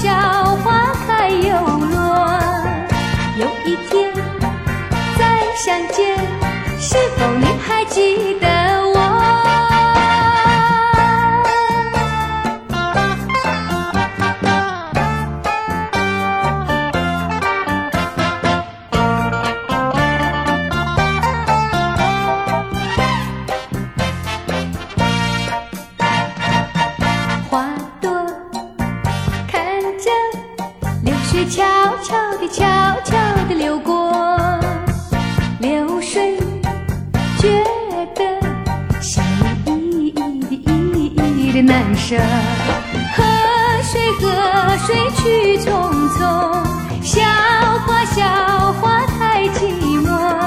笑，花开又落。有一天再相见，是否你还记得我？花朵看着流水悄悄地悄悄地流过，流水觉得心里依依的难舍。河水去匆匆，笑花太寂寞。